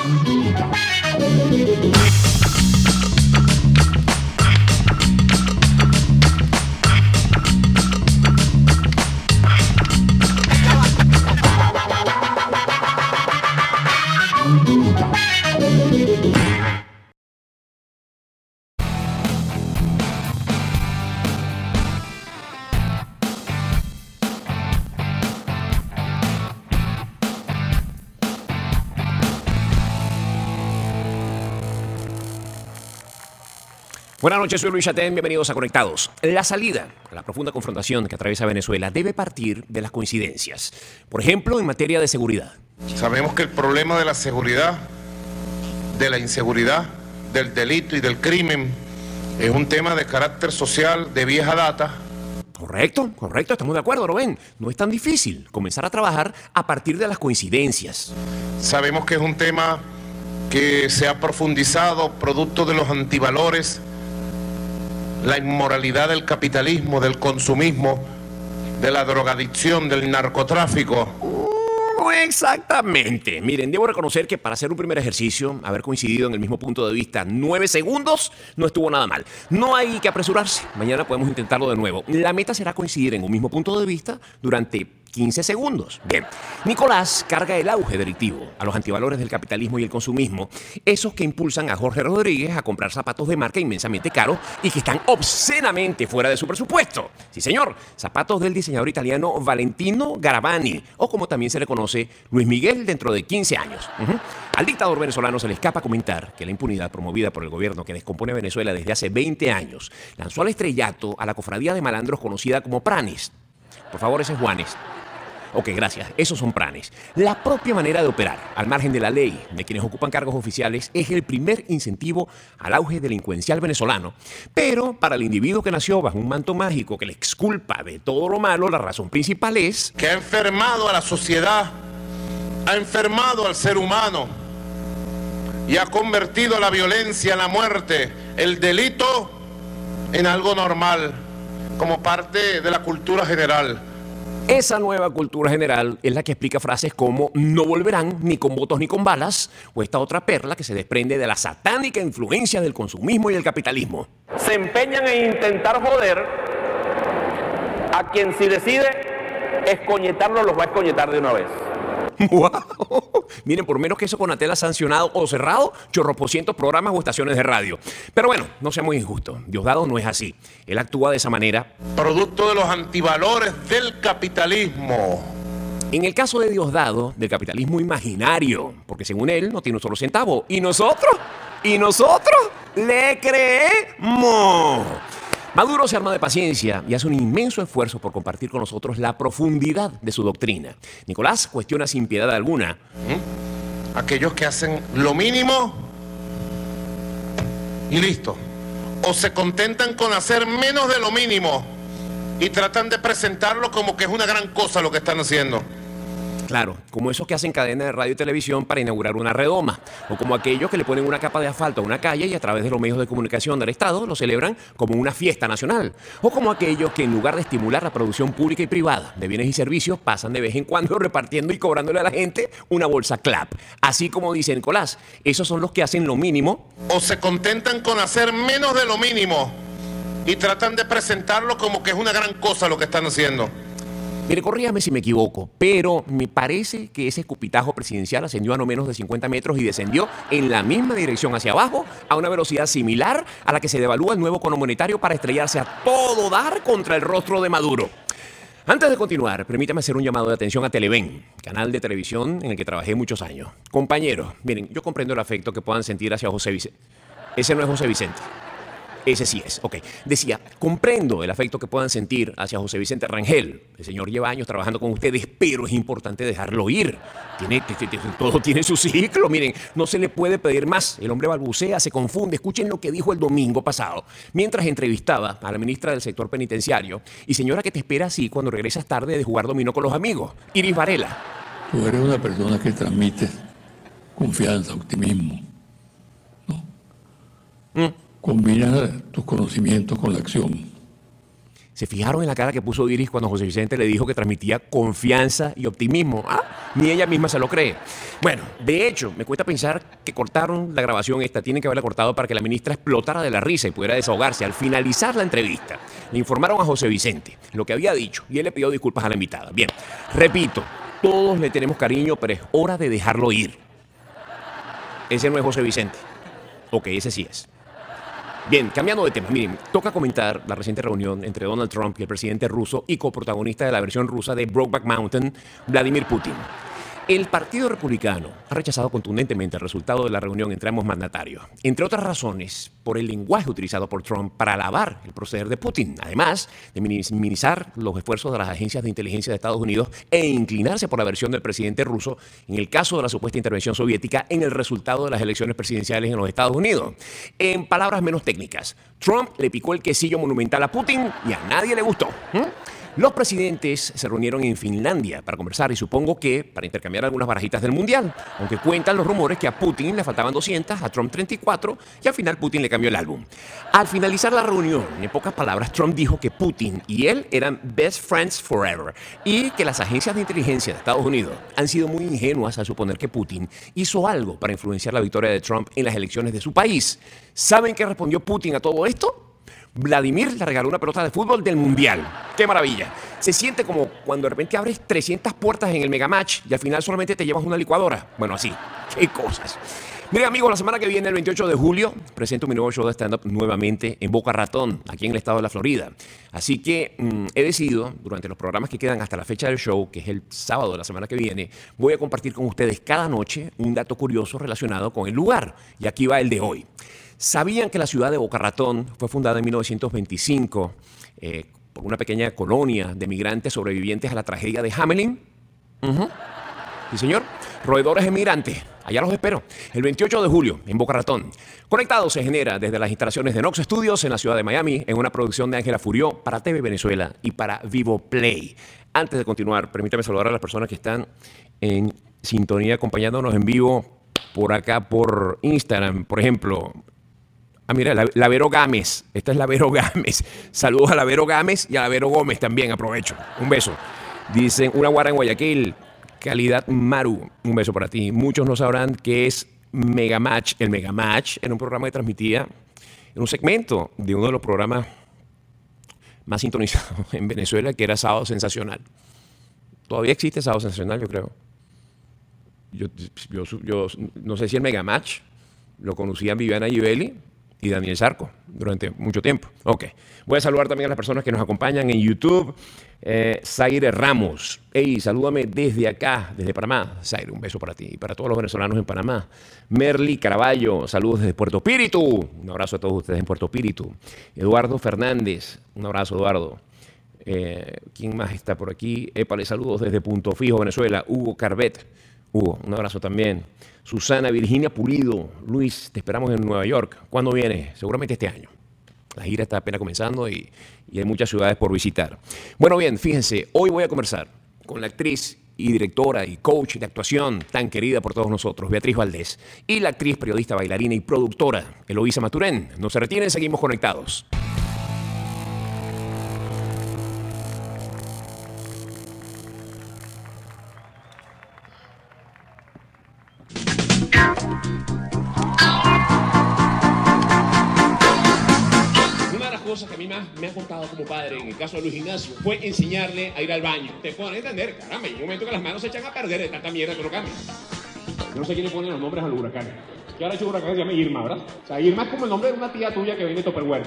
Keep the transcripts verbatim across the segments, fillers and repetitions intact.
Buenas noches, soy Luis Chatén, bienvenidos a Conectados. La salida a la profunda confrontación que atraviesa Venezuela debe partir de las coincidencias. Por ejemplo, en materia de seguridad. Sabemos que el problema de la seguridad, de la inseguridad, del delito y del crimen es un tema de carácter social de vieja data. Correcto, correcto, estamos de acuerdo, ¿lo ven? No es tan difícil comenzar a trabajar a partir de las coincidencias. Sabemos que es un tema que se ha profundizado producto de los antivalores, la inmoralidad del capitalismo, del consumismo, de la drogadicción, del narcotráfico. No exactamente. Miren, debo reconocer que para hacer un primer ejercicio, haber coincidido en el mismo punto de vista nueve segundos no estuvo nada mal. No hay que apresurarse. Mañana podemos intentarlo de nuevo. La meta será coincidir en un mismo punto de vista durante quince segundos. Bien, Nicolás carga el auge delictivo a los antivalores del capitalismo y el consumismo, esos que impulsan a Jorge Rodríguez a comprar zapatos de marca inmensamente caros y que están obscenamente fuera de su presupuesto. Sí, señor, zapatos del diseñador italiano Valentino Garavani, o como también se le conoce, Luis Miguel dentro de quince años. Uh-huh. Al dictador venezolano se le escapa comentar que la impunidad promovida por el gobierno que descompone Venezuela desde hace veinte años lanzó al estrellato a la cofradía de malandros conocida como Pranes. Por favor, ese es Juanes. Ok, gracias. Esos son pranes. La propia manera de operar, al margen de la ley, de quienes ocupan cargos oficiales, es el primer incentivo al auge delincuencial venezolano. Pero para el individuo que nació bajo un manto mágico que le exculpa de todo lo malo, la razón principal es que ha enfermado a la sociedad, ha enfermado al ser humano y ha convertido la violencia, la muerte, el delito en algo normal, como parte de la cultura general. Esa nueva cultura general es la que explica frases como no volverán ni con votos ni con balas, o esta otra perla que se desprende de la satánica influencia del consumismo y el capitalismo. Se empeñan en intentar joder a quien si decide escoñetarlo los va a escoñetar de una vez. ¡Wow! Miren, por menos que eso Conatel ha sancionado o cerrado chorropocientos programas o estaciones de radio. Pero bueno, no seamos injustos. Diosdado no es así. Él actúa de esa manera. Producto de los antivalores del capitalismo. En el caso de Diosdado, del capitalismo imaginario, porque según él no tiene un solo centavo. ¿Y nosotros? ¿Y nosotros? ¡Le creemos! Maduro se arma de paciencia y hace un inmenso esfuerzo por compartir con nosotros la profundidad de su doctrina. Nicolás cuestiona sin piedad alguna. ¿Mm? Aquellos que hacen lo mínimo y listo. O se contentan con hacer menos de lo mínimo y tratan de presentarlo como que es una gran cosa lo que están haciendo. Claro, como esos que hacen cadena de radio y televisión para inaugurar una redoma, o como aquellos que le ponen una capa de asfalto a una calle y a través de los medios de comunicación del Estado lo celebran como una fiesta nacional, o como aquellos que en lugar de estimular la producción pública y privada de bienes y servicios pasan de vez en cuando repartiendo y cobrándole a la gente una bolsa clap. Así como dice Nicolás, esos son los que hacen lo mínimo. O se contentan con hacer menos de lo mínimo y tratan de presentarlo como que es una gran cosa lo que están haciendo. Mire, corríame si me equivoco, pero me parece que ese escupitajo presidencial ascendió a no menos de cincuenta metros y descendió en la misma dirección hacia abajo a una velocidad similar a la que se devalúa el nuevo cono monetario para estrellarse a todo dar contra el rostro de Maduro. Antes de continuar, permítame hacer un llamado de atención a Televen, canal de televisión en el que trabajé muchos años. Compañeros, miren, yo comprendo el afecto que puedan sentir hacia José Vicente. Ese no es José Vicente. Ese sí es, ok. Decía, comprendo el afecto que puedan sentir hacia José Vicente Rangel. El señor lleva años trabajando con ustedes, pero es importante dejarlo ir. Tiene, todo tiene su ciclo, miren, no se le puede pedir más. El hombre balbucea, se confunde. Escuchen lo que dijo el domingo pasado, mientras entrevistaba a la ministra del sector penitenciario. Y señora, que te espera así cuando regresas tarde de jugar dominó con los amigos. Iris Varela. Tú eres una persona que transmite confianza, optimismo, ¿no? Mm. Combina tus conocimientos con la acción. ¿Se fijaron en la cara que puso Iris cuando José Vicente le dijo que transmitía confianza y optimismo? Ah, ni ella misma se lo cree. Bueno, de hecho, me cuesta pensar que cortaron la grabación esta. Tienen que haberla cortado para que la ministra explotara de la risa y pudiera desahogarse. Al finalizar la entrevista, le informaron a José Vicente lo que había dicho y él le pidió disculpas a la invitada. Bien, repito, todos le tenemos cariño, pero es hora de dejarlo ir. Ese no es José Vicente. Ok, ese sí es. Bien, cambiando de tema, miren, toca comentar la reciente reunión entre Donald Trump y el presidente ruso y coprotagonista de la versión rusa de Brokeback Mountain, Vladimir Putin. El Partido Republicano ha rechazado contundentemente el resultado de la reunión entre ambos mandatarios, entre otras razones, por el lenguaje utilizado por Trump para alabar el proceder de Putin, además de minimizar los esfuerzos de las agencias de inteligencia de Estados Unidos e inclinarse por la versión del presidente ruso en el caso de la supuesta intervención soviética en el resultado de las elecciones presidenciales en los Estados Unidos. En palabras menos técnicas, Trump le picó el quesillo monumental a Putin y a nadie le gustó. ¿Mm? Los presidentes se reunieron en Finlandia para conversar y supongo que para intercambiar algunas barajitas del Mundial, aunque cuentan los rumores que a Putin le faltaban doscientas, a Trump treinta y cuatro y al final Putin le cambió el álbum. Al finalizar la reunión, en pocas palabras, Trump dijo que Putin y él eran best friends forever y que las agencias de inteligencia de Estados Unidos han sido muy ingenuas al suponer que Putin hizo algo para influenciar la victoria de Trump en las elecciones de su país. ¿Saben qué respondió Putin a todo esto? Vladimir le regaló una pelota de fútbol del Mundial. ¡Qué maravilla! Se siente como cuando de repente abres trescientas puertas en el Megamatch y al final solamente te llevas una licuadora. Bueno, así. ¡Qué cosas! Miren, amigos, la semana que viene, el veintiocho de julio, presento mi nuevo show de stand-up nuevamente en Boca Ratón, aquí en el estado de la Florida. Así que mmm, he decidido, durante los programas que quedan hasta la fecha del show, que es el sábado de la semana que viene, voy a compartir con ustedes cada noche un dato curioso relacionado con el lugar. Y aquí va el de hoy. ¿Sabían que la ciudad de Boca Ratón fue fundada en mil novecientos veinticinco eh, por una pequeña colonia de migrantes sobrevivientes a la tragedia de Hamelin? Uh-huh. Sí, señor. Roedores emigrantes. Allá los espero. El veintiocho de julio, en Boca Ratón. Conectado se genera desde las instalaciones de Nox Studios en la ciudad de Miami, en una producción de Ángela Furió para T V Venezuela y para Vivo Play. Antes de continuar, permítame saludar a las personas que están en sintonía acompañándonos en vivo por acá, por Instagram, por ejemplo. Ah, mira, la, la Vero Gámez. Esta es la Vero Gámez. Saludos a la Vero Gámez y a la Vero Gómez también. Aprovecho. Un beso. Dicen, una guarda en Guayaquil. Calidad Maru. Un beso para ti. Muchos no sabrán qué es Megamatch. El Megamatch era un programa que transmitía en un segmento de uno de los programas más sintonizados en Venezuela, que era Sábado Sensacional. Todavía existe Sábado Sensacional, yo creo. Yo, yo, yo no sé si el Megamatch lo conocían Viviana Givelli y Daniel Zarco durante mucho tiempo. Ok. Voy a saludar también a las personas que nos acompañan en YouTube. Eh, Zaire Ramos. Hey, salúdame desde acá, desde Panamá. Zaire, un beso para ti y para todos los venezolanos en Panamá. Merly Caraballo, saludos desde Puerto Píritu. Un abrazo a todos ustedes en Puerto Píritu. Eduardo Fernández, un abrazo, Eduardo. Eh, ¿Quién más está por aquí? Épale, saludos desde Punto Fijo, Venezuela. Hugo Carbet. Hugo, un abrazo también. Susana Virginia Pulido. Luis, te esperamos en Nueva York. ¿Cuándo vienes? Seguramente este año. La gira está apenas comenzando y, y hay muchas ciudades por visitar. Bueno, bien, fíjense, hoy voy a conversar con la actriz y directora y coach de actuación tan querida por todos nosotros, Beatriz Valdés, y la actriz, periodista, bailarina y productora, Eloísa Maturén. No se retiren, seguimos conectados. Que a mí más me ha contado como padre, en el caso de Luis Ignacio, fue enseñarle a ir al baño. Te pueden entender, caramba, hay un momento que las manos se echan a perder de tanta mierda que uno cambia. Yo no sé quién le pone los nombres a los huracanes. Que ahora ha hecho un huracán que se llama Irma, ¿verdad? O sea, Irma es como el nombre de una tía tuya que viene de Tupperware.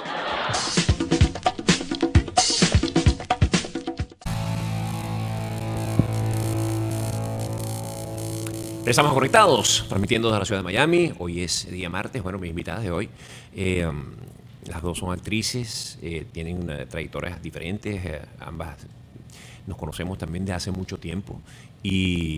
Estamos conectados, transmitiendo desde la ciudad de Miami. Hoy es día martes. Bueno, mis invitadas de hoy, eh, las dos son actrices, eh, tienen una, trayectorias diferentes. Eh, ambas nos conocemos también de hace mucho tiempo. Y,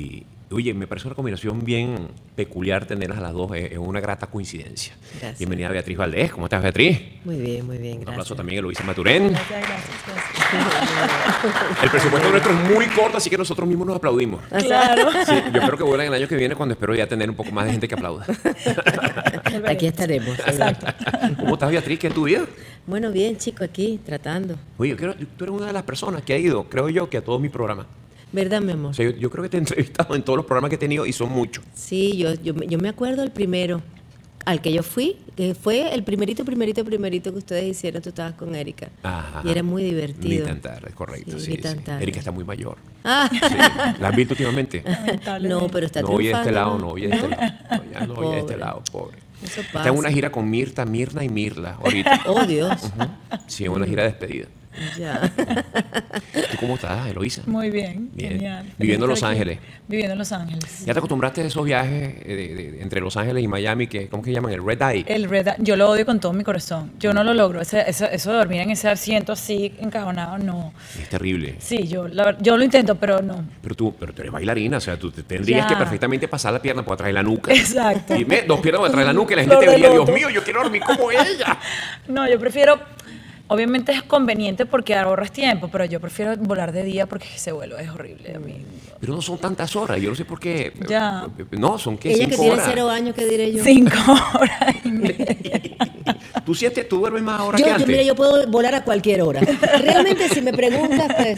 Oye, me parece una combinación bien peculiar tenerlas a las dos, es, es una grata coincidencia. Gracias. Bienvenida Beatriz Valdés, ¿cómo estás, Beatriz? Muy bien, muy bien, Un gracias. aplauso también a Eloísa Maturén. Gracias, gracias, gracias. El presupuesto nuestro es muy corto, así que nosotros mismos nos aplaudimos. Claro. Sí, yo espero que vuelvan el año que viene, cuando espero ya tener un poco más de gente que aplauda. Aquí estaremos. Exacto. ¿Cómo estás, Beatriz? ¿Qué es tu vida? Bueno, bien, chico, aquí, tratando. Oye, yo quiero, tú eres una de las personas que ha ido, creo yo, que a todos mis programas. ¿Verdad, mi amor? O sea, yo, yo creo que te he entrevistado en todos los programas que he tenido y son muchos. Sí, yo, yo, yo me acuerdo el primero al que yo fui, que fue el primerito, primerito, primerito que ustedes hicieron. Tú estabas con Erika. Ajá. Y era muy divertido. Ni tan tarde, es correcto. Sí, Sí, ni sí. tan tarde. Erika está muy mayor. Ah, Sí. ¿La has visto últimamente? no, pero está No oye de este lado, triunfando, no oye de este lado. No, ya no oye de este Pobre. lado, pobre. Eso Está pasa. en una gira con Mirta, Mirna y Mirla ahorita. Oh, Dios. Sí, en una gira de despedida. Ya. ¿Tú cómo estás, Eloísa? Muy bien, Bien. genial. Viviendo en Feliz Los de estar Ángeles. aquí. Viviendo en Los Ángeles. ¿Ya te acostumbraste a esos viajes eh, de- de- entre Los Ángeles y Miami, que ¿cómo que llaman? El Red Eye. El red, yo lo odio con todo mi corazón. Yo no lo logro. Ese- eso, eso de dormir en ese asiento así, encajonado, no. Es terrible. Sí, yo, la ver- yo lo intento, pero no. Pero tú, pero tú eres bailarina, o sea, tú te- tendrías Ya. que perfectamente pasar la pierna por atrás de la nuca. Exacto. Y me, dos piernas por atrás de la nuca y la gente Flor te de diría, Dios loto. mío, yo quiero dormir como ella. No, yo prefiero. Obviamente es conveniente porque ahorras tiempo, pero yo prefiero volar de día porque ese vuelo es horrible a mí. Pero no son tantas horas, yo no sé por qué. Ya. No, son que Ella cinco que tiene horas. cero años, ¿qué diré yo? Cinco horas y media. Tú sientes, tú duermes más horas Yo, que yo, antes. mira, yo puedo volar a cualquier hora. Realmente, si me preguntas, pues,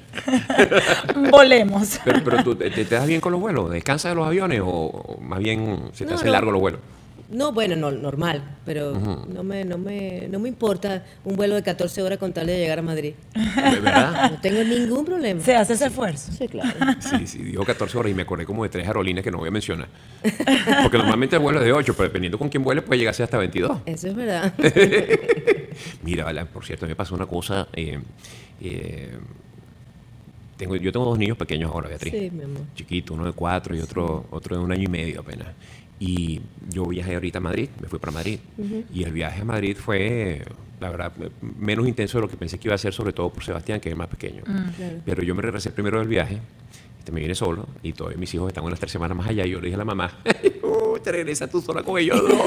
Volemos. Pero, pero tú te, te das bien con los vuelos, ¿descansas de los aviones o, o más bien se te No, hacen no. largos los vuelos? no, bueno, no, normal, pero no, me, no, me, no me importa un vuelo de catorce horas con tal de llegar a Madrid. ¿De verdad? No tengo ningún problema. Se hace ese esfuerzo. Sí, claro. Sí, sí, dijo catorce horas y me acordé como de tres aerolíneas que no voy a mencionar. Porque normalmente el vuelo es de ocho, pero dependiendo con quién vuele puede llegarse hasta veintidós. Eso es verdad. Mira, Vala, por cierto, me pasó una cosa. eh, eh, tengo, yo tengo dos niños pequeños ahora, Beatriz. Sí, mi amor. Chiquito, uno de cuatro y otro, otro de un año y medio apenas. Y yo viajé ahorita a Madrid, me fui para Madrid. Y el viaje a Madrid fue, la verdad, menos intenso de lo que pensé que iba a ser, sobre todo por Sebastián, que es más pequeño. Pero yo me regresé primero del viaje, este, me vine solo, y todos mis hijos están unas tres semanas más allá. Y yo le dije a la mamá, "Uh, te regresas tú sola con ellos, ¿no?".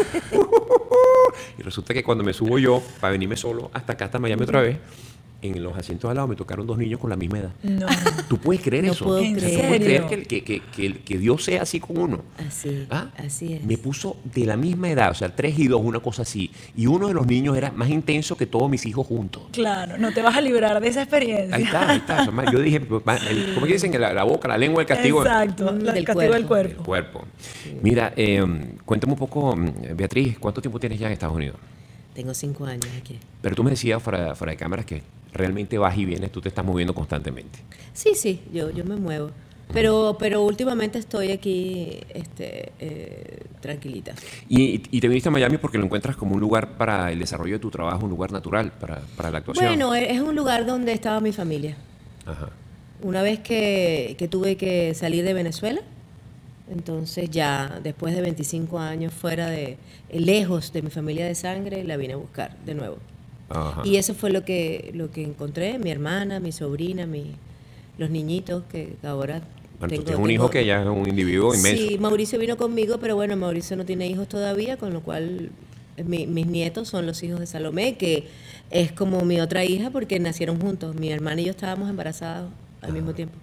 Y resulta que cuando me subo yo, para venirme solo hasta acá, hasta Miami otra vez, en los asientos al lado me tocaron dos niños con la misma edad. No. ¿Tú puedes creer No eso? puedo ¿Tú puedes creer. creer que, que, que, que, que Dios sea así con uno? Así, ¿Ah? así es. Me puso de la misma edad, o sea, tres y dos, una cosa así. Y uno de los niños era más intenso que todos mis hijos juntos. Claro, no te vas a librar de esa experiencia. Ahí está, ahí está. O sea, más, yo dije, pues, más, el- ¿cómo que dicen? La, la boca, la lengua, el castigo. Exacto, Mm, la- del castigo del cuerpo. El cuerpo. cuerpo. Mira, eh, cuéntame un poco, mm, Beatriz, ¿cuánto tiempo tienes ya en Estados Unidos? Tengo cinco años aquí. Pero tú me decías fuera, fuera de cámaras que realmente vas y vienes, tú te estás moviendo constantemente. Sí, sí, yo, yo me muevo. Pero, pero últimamente estoy aquí este, eh, tranquilita. Y, y te viniste a Miami porque lo encuentras como un lugar para el desarrollo de tu trabajo, un lugar natural para, para la actuación. Bueno, es un lugar donde estaba mi familia. Ajá. Una vez que, que tuve que salir de Venezuela, entonces ya después de veinticinco años fuera de, lejos de mi familia de sangre, la vine a buscar de nuevo. Ajá. Y eso fue lo que, lo que encontré, mi hermana, mi sobrina, mi, los niñitos que ahora Bueno, tengo. tú tienes un tengo- hijo que ya es un individuo inmenso. Sí, Mauricio vino conmigo, pero bueno, Mauricio no tiene hijos todavía, con lo cual eh, mi- mis nietos son los hijos de Salomé, que es como mi otra hija porque nacieron juntos. Mi hermana y yo estábamos embarazados al mismo tiempo.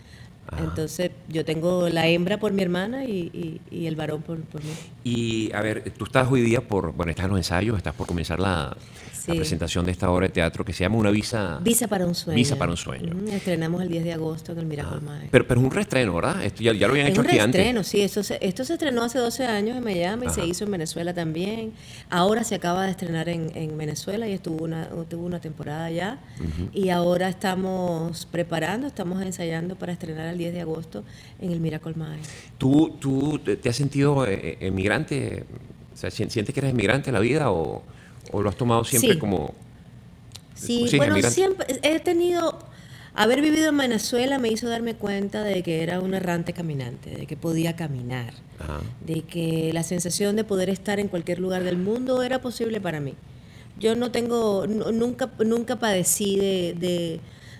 Entonces yo tengo la hembra por mi hermana y, y- y el varón por, por mí. Y a ver, tú estás hoy día por, bueno, estás en los ensayos, estás por comenzar la, Sí. la presentación de esta obra de teatro que se llama Una Visa. Visa para un sueño. Visa para un sueño. Ujú, estrenamos el diez de agosto en el Miracle Ah, Mile. pero, pero es un reestreno, ¿verdad? Esto ya, ya lo habían Es hecho un aquí antes. reestreno, sí. Esto se, esto se estrenó hace doce años en Miami, Ajá. se hizo en Venezuela también. Ahora se acaba de estrenar en, en Venezuela y estuvo una, tuvo una temporada allá. Y ahora estamos preparando, estamos ensayando para estrenar el diez de agosto en el Miracle Mile. ¿Tú, tú te te has sentido eh, emigrante? O sea, ¿sien- ¿sientes que eres emigrante en la vida o, o lo has tomado siempre Sí. como... Sí, Sí, bueno, emigrante. siempre he tenido, haber vivido en Venezuela me hizo darme cuenta de que era un errante caminante, de que podía caminar, Ajá. de que la sensación de poder estar en cualquier lugar del mundo era posible para mí. Yo no tengo, nu- nunca, nunca padecí de, de,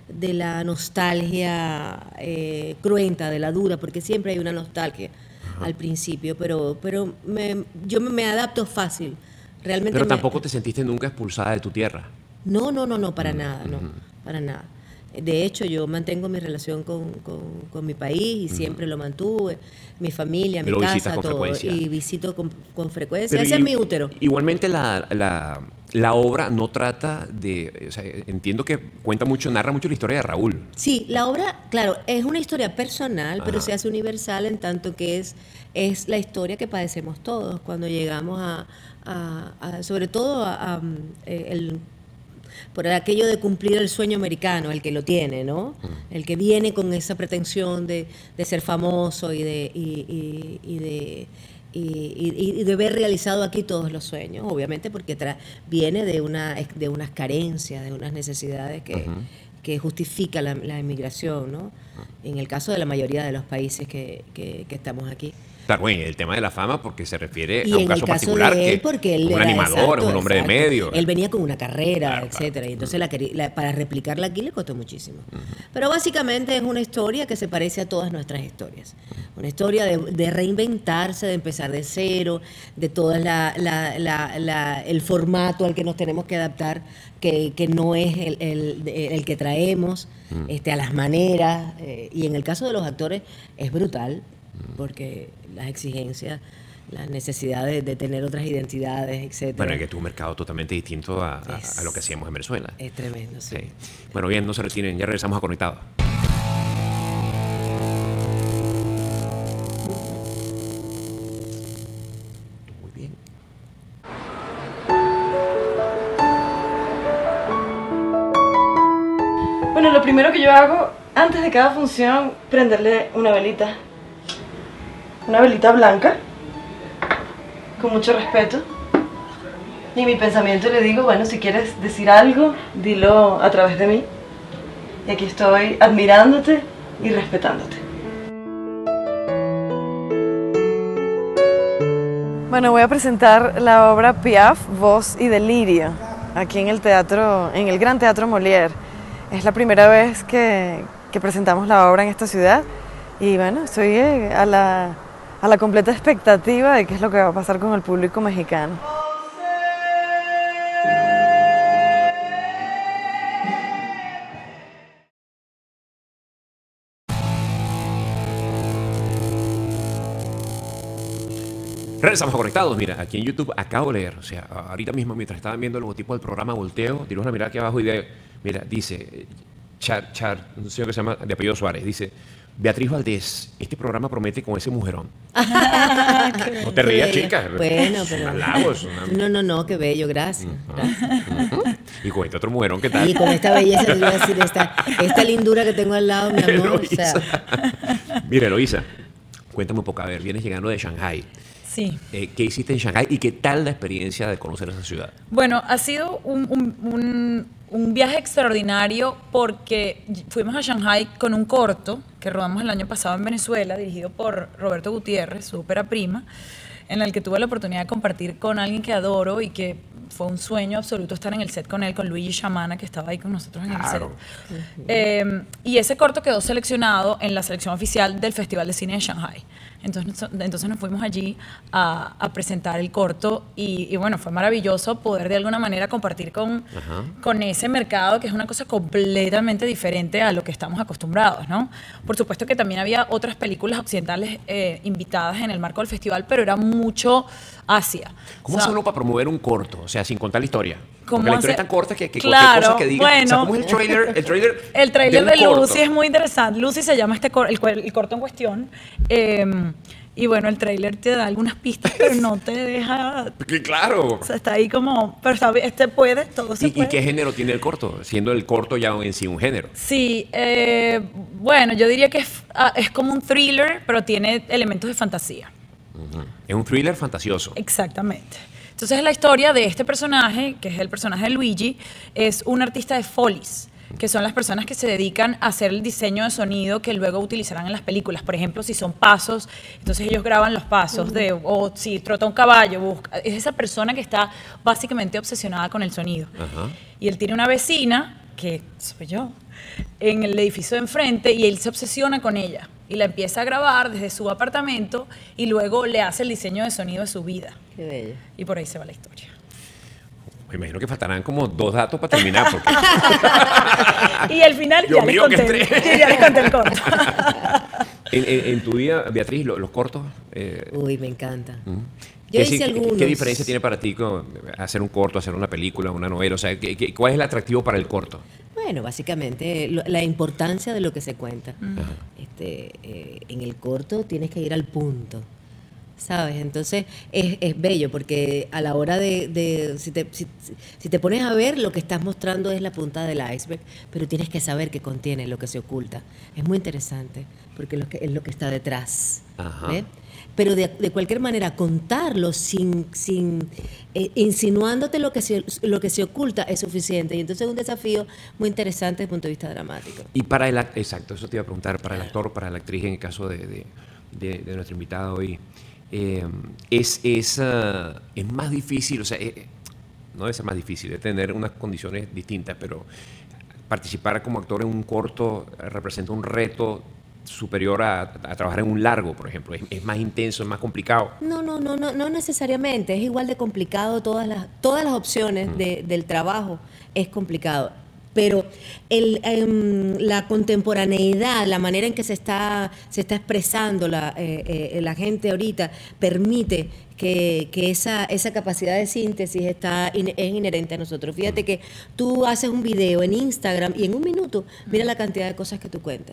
de la nostalgia eh, cruenta, de la dura, porque siempre hay una nostalgia Ajá. al principio, pero, pero me, yo me adapto fácil. Realmente pero me, tampoco te sentiste nunca expulsada de tu tierra. No, no, no, no, para mm, nada, no, mm. para nada. De hecho, yo mantengo mi relación con, con, con mi país y mm. siempre lo mantuve, mi familia, mi lo casa, con todo, frecuencia. y visito con, con frecuencia. Pero Ese y, es mi útero. Igualmente la, la, la obra no trata de, o sea, entiendo que cuenta mucho, narra mucho la historia de Raúl. Sí, la obra, claro, es una historia personal, Ajá. pero se hace universal en tanto que es, es la historia que padecemos todos cuando llegamos a, a, a sobre todo a, a el por aquello de cumplir el sueño americano, el que lo tiene, ¿no? Mm. El que viene con esa pretensión de, de ser famoso y de, y, y, y de, y, y, y de ver realizado aquí todos los sueños, obviamente porque tra- viene de, una, de unas carencias, de unas necesidades que, uh-huh. que justifica la, la emigración, ¿no? Uh-huh. En el caso de la mayoría de los países que, que, que estamos aquí. Claro, bueno, el tema de la fama porque se refiere y a un caso, caso particular de él, que porque él es un era, animador, exacto, es un hombre exacto. de medio. Él venía con una carrera, claro, etcétera, claro. y entonces la, la, para replicarla aquí le costó muchísimo. Uh-huh. Pero básicamente es una historia que se parece a todas nuestras historias. Una historia de, de reinventarse, de empezar de cero, de todo la, la, la, la, el formato al que nos tenemos que adaptar, que, que no es el, el, el que traemos, uh-huh. este, a las maneras, eh, y en el caso de los actores es brutal, porque las exigencias, las necesidades de tener otras identidades, etcétera. Bueno, es que es un mercado totalmente distinto a, a, a lo que hacíamos en Venezuela. Es tremendo, sí. sí. Bueno, bien, no se retiren, ya regresamos a Conectados. Muy bien. Bueno, lo primero que yo hago antes de cada función, prenderle una velita. Una velita blanca, con mucho respeto. Y en mi pensamiento le digo, bueno, si quieres decir algo, dilo a través de mí. Y aquí estoy admirándote y respetándote. Bueno, voy a presentar la obra Piaf, Voz y Delirio, aquí en el teatro, en el Gran Teatro Molière. Es la primera vez que, que presentamos la obra en esta ciudad. Y bueno, estoy a la... a la completa expectativa de qué es lo que va a pasar con el público mexicano. Regresamos a Conectados. Mira, aquí en YouTube acabo de leer, o sea, ahorita mismo mientras estaban viendo el logotipo del programa, volteo, tiro una mirada aquí abajo y de, mira, dice, Char, Char, un señor que se llama, de apellido Suárez, dice, Beatriz Valdés, este programa promete con ese mujerón. No te rías, chica. Bueno, pero... Halagos, una... No, no, no, qué bello, gracias. Uh-huh. gracias. Uh-huh. Y con este otro mujerón, ¿qué tal? Y con esta belleza, te iba a decir, esta, esta lindura que tengo al lado, mi amor. O sea. Mira, Eloísa, cuéntame un poco, a ver, vienes llegando de Shanghái. Sí. Eh, ¿Qué hiciste en Shanghái y qué tal la experiencia de conocer esa ciudad? Bueno, ha sido un, un, un, un viaje extraordinario porque fuimos a Shanghái con un corto que rodamos el año pasado en Venezuela, dirigido por Roberto Gutiérrez, su ópera prima, en el que tuve la oportunidad de compartir con alguien que adoro y que fue un sueño absoluto estar en el set con él, con Luigi Shamana, que estaba ahí con nosotros en claro. el set. Uh-huh. Eh, y ese corto quedó seleccionado en la selección oficial del Festival de Cine de Shanghái. Entonces, entonces nos fuimos allí a, a presentar el corto y, y bueno, fue maravilloso poder de alguna manera compartir con, con ese mercado, que es una cosa completamente diferente a lo que estamos acostumbrados, ¿no? Por supuesto que también había otras películas occidentales eh, invitadas en el marco del festival, pero era mucho Asia. ¿Cómo o sea, hace uno para promover un corto? O sea, sin contar la historia. ¿Cómo Porque la historia hace? es tan corta que, que Claro, cualquier cosa que diga... bueno. O sea, ¿cómo es el trailer? El trailer, el trailer de, de Lucy corto? es muy interesante. Lucy se llama este cor- el, el corto en cuestión. Eh, y bueno, el trailer te da algunas pistas, pero no te deja... Que claro. O sea, está ahí como... Pero sabe, este puede, todo se ¿Y, puede. ¿Y qué género tiene el corto? Siendo el corto ya en sí un género. Sí, eh, bueno, yo diría que es, es como un thriller, pero tiene elementos de fantasía. Uh-huh. Es un thriller fantasioso. Exactamente. Entonces la historia de este personaje, que es el personaje de Luigi, es un artista de Follies, que son las personas que se dedican a hacer el diseño de sonido que luego utilizarán en las películas. Por ejemplo, si son pasos, entonces ellos graban los pasos, de, o si trota un caballo, busca, es esa persona que está básicamente obsesionada con el sonido. Uh-huh. Y él tiene una vecina que soy yo, en el edificio de enfrente y él se obsesiona con ella y la empieza a grabar desde su apartamento y luego le hace el diseño de sonido de su vida. Qué bello. Y por ahí se va la historia. Me imagino que faltarán como dos datos para terminar. Porque... y al final Dios ya le mío, qué conté, estrés. ya le conté el corto. en, en, en tu vida, Beatriz, los, los cortos... Eh, Uy, me encanta. ¿Mm? Yo ¿Qué, hice sí- algunos. ¿Qué diferencia tiene para ti con hacer un corto, hacer una película, una novela? O sea, ¿qué, qué, ¿cuál es el atractivo para el corto? Bueno, básicamente lo- la importancia de lo que se cuenta. Ajá. Este, eh, en el corto tienes que ir al punto, ¿sabes? Entonces es, es bello porque a la hora de, de- si, te, si, si te pones a ver, lo que estás mostrando es la punta del iceberg, pero tienes que saber qué contiene, lo que se oculta. Es muy interesante porque lo que, es lo que está detrás. Ajá. ¿Ves? Pero de, de cualquier manera, contarlo sin, sin eh, insinuándote lo que, se, lo que se oculta es suficiente. Y entonces es un desafío muy interesante desde el punto de vista dramático. Y para el act- exacto, eso te iba a preguntar, para el actor, para la actriz, en el caso de, de, de, de nuestra invitada hoy, eh, es, es, ah, es más difícil, o sea, eh, no debe ser más difícil, debe tener unas condiciones distintas, pero participar como actor en un corto eh, representa un reto superior a, a trabajar en un largo, por ejemplo. Es, es más intenso, es más complicado. No, no, no, no, no necesariamente. Es igual de complicado. Todas las, todas las opciones de- del trabajo es complicado. Pero el, em, la contemporaneidad, la manera en que se está, se está expresando la, eh, eh, la gente ahorita, permite que, que esa, esa capacidad de síntesis está, in- es inherente a nosotros. Fíjate que tú haces un video en Instagram y en un minuto, mira la cantidad de cosas que tú cuentas.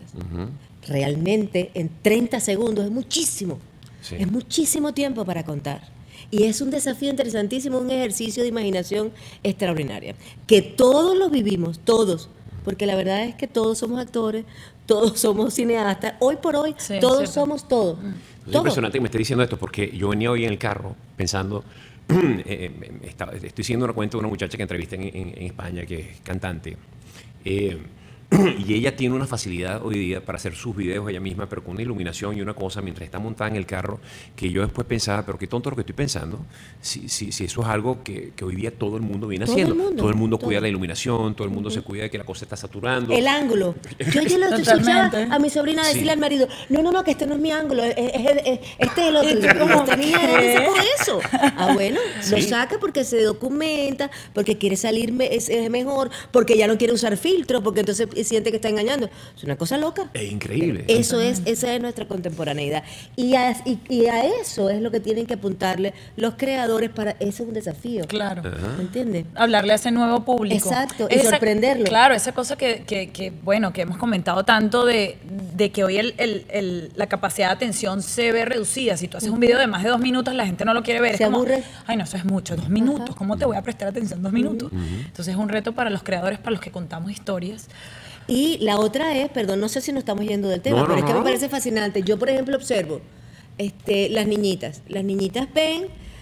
Realmente en treinta segundos es muchísimo. Sí. Es muchísimo tiempo para contar. Y es un desafío interesantísimo, un ejercicio de imaginación extraordinaria. Que todos lo vivimos, todos. Porque la verdad es que todos somos actores, todos somos cineastas. Hoy por hoy, Sí, es todos cierto. somos todos. Es Todos. impresionante que me esté diciendo esto porque yo venía hoy en el carro pensando, eh, eh, estaba- estoy siguiendo una cuenta de una muchacha que entrevisté en, en- en España, que es cantante, eh, y ella tiene una facilidad hoy día para hacer sus videos ella misma, pero con una iluminación y una cosa mientras está montada en el carro, que yo después pensaba, pero qué tonto lo que estoy pensando, si, si, si eso es algo que, que hoy día todo el mundo viene Todo el haciendo. mundo, todo el mundo todo. cuida la iluminación, todo el mundo se cuida de que la cosa está saturando. El ángulo. Yo ayer lo escuchaba Totalmente. a mi sobrina decirle Sí. al marido, no, no, no, que este no es mi ángulo, es, es- es- este es el otro. Y yo, "¿Cómo esta niña de dónde sacó eso?" Ah, bueno, lo Sí. saca porque se documenta, porque quiere salir me- es, es mejor, porque ya no quiere usar filtro, porque entonces siente que está engañando. Es una cosa loca. Es increíble. Eso es, esa es nuestra contemporaneidad. Y a, y, y a eso es lo que tienen que apuntarle los creadores para, ese es un desafío. Claro. ¿Me entiendes? Hablarle a ese nuevo público. Exacto, y sorprenderlo. Claro, esa cosa que, que, que, bueno, que hemos comentado tanto de, de que hoy el, el- el- la capacidad de atención se ve reducida. Si tú haces un video de más de dos minutos, la gente no lo quiere ver. Se es como, aburre. ay, no, eso es mucho, dos minutos. Ajá. ¿Cómo te voy a prestar atención dos minutos? Entonces es un reto para los creadores, para los que contamos historias. Y la otra es, perdón, no sé si nos estamos yendo del tema, No, no, pero es que no. me parece fascinante. Yo, por ejemplo, observo este, las niñitas. Las niñitas ven,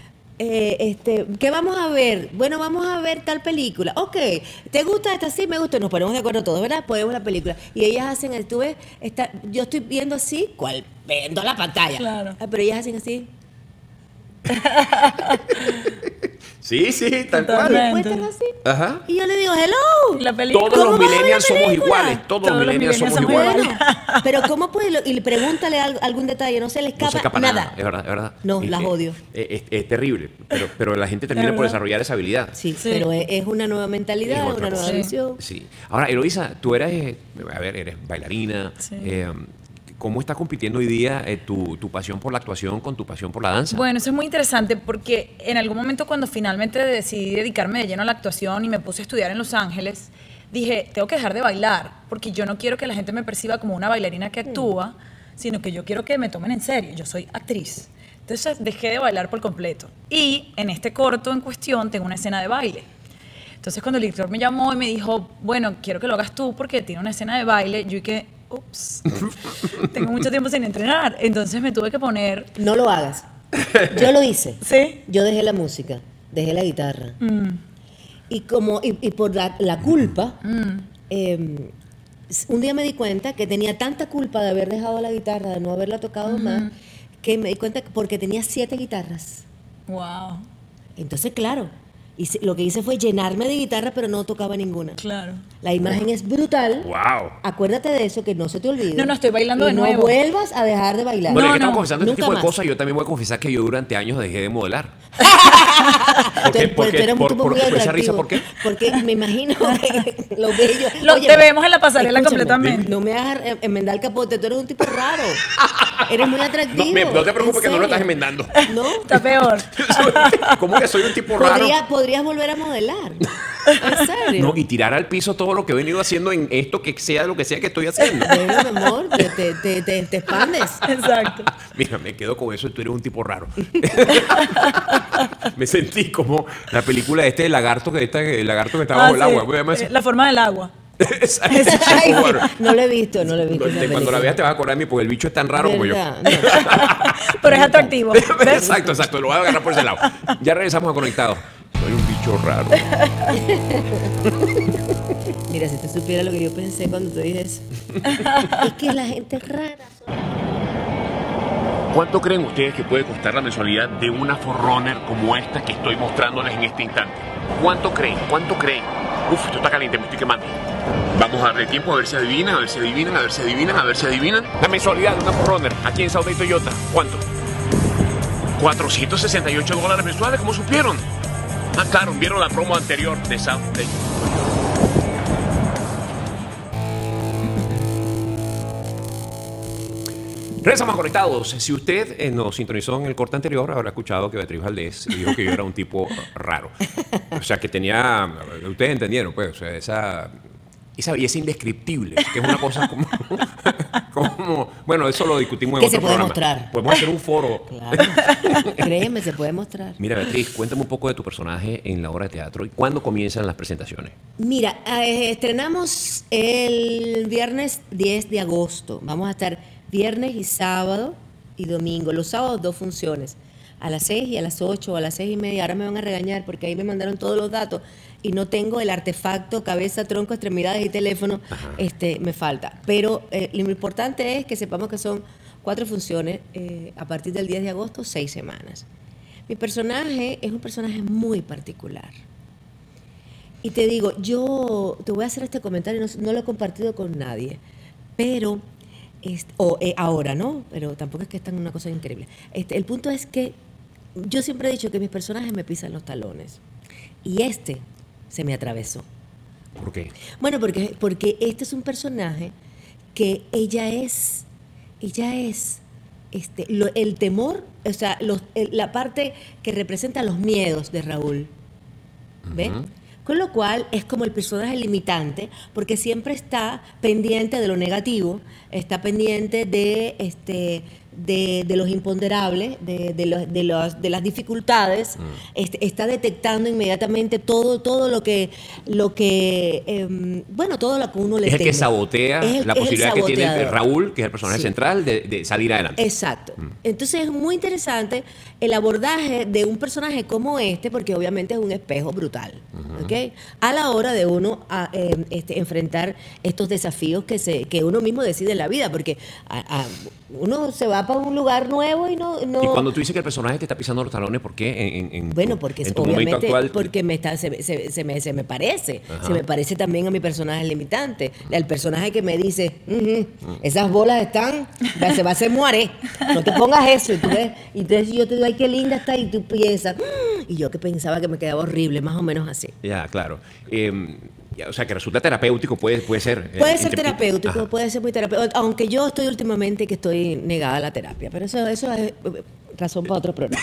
eh, este, ¿qué vamos a ver? Bueno, vamos a ver tal película. Ok, ¿te gusta esta? Sí, me gusta. Nos ponemos de acuerdo todos, ¿verdad? Ponemos la película. Y ellas hacen, el- tú ves, esta- yo estoy viendo así, ¿cuál? Viendo la pantalla. Claro. Ah, pero ellas hacen así. Sí, sí, tal Totalmente. cual. Cuentan así. Ajá. Y yo le digo, hello. La película. Todos los ¿Cómo vas a ver millennials somos película? iguales. Todos, Todos los los millennials somos millennials somos iguales. Bueno, pero ¿cómo puede? lo- Y pregúntale al- algún detalle, no se le No escapa, se escapa nada. nada. Es verdad, es verdad. No, Es- las es- odio. Es, es- es terrible, pero, pero la gente termina Es por verdad. desarrollar esa habilidad. Sí, Sí. pero es, es una nueva mentalidad, Es otra una nueva cosa. visión. Sí. Ahora, Eloisa, tú eres, eh, a ver, eres bailarina. Sí. eh, ¿Cómo está compitiendo hoy día eh, tu, tu pasión por la actuación con tu pasión por la danza? Bueno, eso es muy interesante porque en algún momento cuando finalmente decidí dedicarme de lleno a la actuación y me puse a estudiar en Los Ángeles, dije, tengo que dejar de bailar porque yo no quiero que la gente me perciba como una bailarina que actúa, sino que yo quiero que me tomen en serio. Yo soy actriz. Entonces dejé de bailar por completo. Y en este corto en cuestión tengo una escena de baile. Entonces cuando el director me llamó y me dijo, bueno, quiero que lo hagas tú porque tiene una escena de baile, yo dije, ups, tengo mucho tiempo sin entrenar. Entonces me tuve que poner... No lo hagas. Yo lo hice. ¿Sí? Yo dejé la música, dejé la guitarra. Mm. Y como y, y por la, la culpa, eh, un día me di cuenta que tenía tanta culpa de haber dejado la guitarra, de no haberla tocado más, que me di cuenta que porque tenía siete guitarras. Wow. Entonces, claro, Y se- lo que hice fue llenarme de guitarra, pero no tocaba ninguna. Claro. La imagen es brutal. Wow. Acuérdate de eso, que no se te olvide. No, no, estoy bailando Y de nuevo. No vuelvas a dejar de bailar. Bueno, No, ya que estamos no, confesando este nunca tipo de más. cosas, yo también voy a confesar que yo durante años dejé de modelar. Tú eres- ¿Por tú qué? eres un Por- tipo por- muy por esa atractivo. risa, ¿por qué? Porque me imagino que lo bello. Lo- Oye, te vemos en la pasarela escúchame, completamente. No me hagas eh, enmendar el capote, tú eres un tipo raro. Eres muy atractivo. No, me- no te preocupes ¿en que no lo estás serio? enmendando. No. Está peor. ¿Cómo que soy un tipo raro? Podría- podrías volver a modelar. ¿En serio? No, y tirar al piso todo lo que he venido haciendo en esto, que sea lo que sea que estoy haciendo. Bueno, mi amor, te, te, te, te, te expandes. Exacto. Mira, me quedo con eso y tú eres un tipo raro. Me sentí como la película este del lagarto que, está, el lagarto que está bajo Ah, el sí. agua. ¿Cómo se llama eso? Eh, La forma del agua. Esa- Ay, bueno, no lo he visto, no lo he visto. esa cuando la película. veas te vas a acordar de mí porque el bicho es tan raro como yo. ¿Verdad? No. Pero es atractivo. ¿Ves? Exacto, exacto. Lo voy a agarrar por ese lado. Ya regresamos a Conectados. Soy un bicho raro. Mira, si te supiera lo que yo pensé cuando te dije eso. Es que la gente es rara. ¿Cuánto creen ustedes que puede costar la mensualidad de una Forerunner como esta que estoy mostrándoles en este instante? ¿Cuánto creen? ¿Cuánto creen? Uf, esto está caliente, me estoy quemando. Vamos a darle tiempo a ver si adivinan, a ver si adivinan, a ver si adivinan, a ver si adivinan. La mensualidad de una Forerunner aquí en South Day Toyota. ¿Cuánto? cuatrocientos sesenta y ocho dólares mensuales, ¿cómo supieron? Ah, claro, vieron la promo anterior de South Day. Regresamos a Conectados. Si usted eh, nos sintonizó en el corte anterior, habrá escuchado que Beatriz Valdés dijo que yo era un tipo raro. O sea, que tenía... Ustedes entendieron, pues, o sea, esa... Esa belleza indescriptible, que es una cosa como, como... Bueno, eso lo discutimos en Que otro se puede programa. mostrar. Podemos hacer un foro. Claro. Créeme, se puede mostrar. Mira, Beatriz, cuéntame un poco de tu personaje en la obra de teatro y cuándo comienzan las presentaciones. Mira, eh, estrenamos el viernes diez de agosto. Vamos a estar viernes y sábado y domingo. Los sábados dos funciones, a las seis y a las ocho o a las seis y media. Ahora me van a regañar porque ahí me mandaron todos los datos y no tengo el artefacto, cabeza, tronco, extremidades y teléfono. Este, me falta. Pero eh, lo importante es que sepamos que son cuatro funciones eh, a partir del diez de agosto, seis semanas. Mi personaje es un personaje muy particular. Y te digo, yo te voy a hacer este comentario, no, no lo he compartido con nadie, pero, este, o eh, ahora, ¿no? Pero tampoco es que es tan una cosa increíble. Este, el punto es que yo siempre he dicho que mis personajes me pisan los talones. Y este se me atravesó. ¿Por qué? Bueno, porque, porque este es un personaje que ella es, ella es este, lo- el temor, o sea, los- el- la parte que representa los miedos de Raúl. ¿Ves? Con lo cual es como el personaje limitante, porque siempre está pendiente de lo negativo, está pendiente de este de, de los imponderables, de, de, los, de, los, de las dificultades, este, está detectando inmediatamente todo, todo lo que, lo que eh, bueno, todo lo que uno le Es el que teme. sabotea Es el- la es el posibilidad que tiene saboteador. Raúl, que es el personaje Sí. central, de, de salir adelante. Exacto. Entonces es muy interesante el abordaje de un personaje como este, porque obviamente es un espejo brutal, ¿ok? A la hora de uno a, eh, este, enfrentar estos desafíos que, se, que uno mismo decide en la vida, porque a- a- uno se va para un lugar nuevo y no... no Y cuando tú dices que el personaje te está pisando los talones, ¿por qué? En, en- en bueno, tu- porque en tu momento obviamente actual. porque me está, se, se- se me, se me parece, Ajá. se me parece también a mi personaje limitante, el personaje que me dice, "Ujú, esas bolas están, va- se va a hacer muere, no te pongas eso", y tú ves, y entonces yo te digo, ay, qué linda está, y tú piensas, "Mm", y yo que pensaba que me quedaba horrible, más o menos así. Ya, claro. Eh, ya, o sea, que resulta terapéutico, puede, puede ser. eh, Puede ser inter- terapéutico, Ajá. puede ser muy terapéutico, aunque yo estoy últimamente que estoy negada a la terapia, pero eso, eso es eh, razón para otro programa.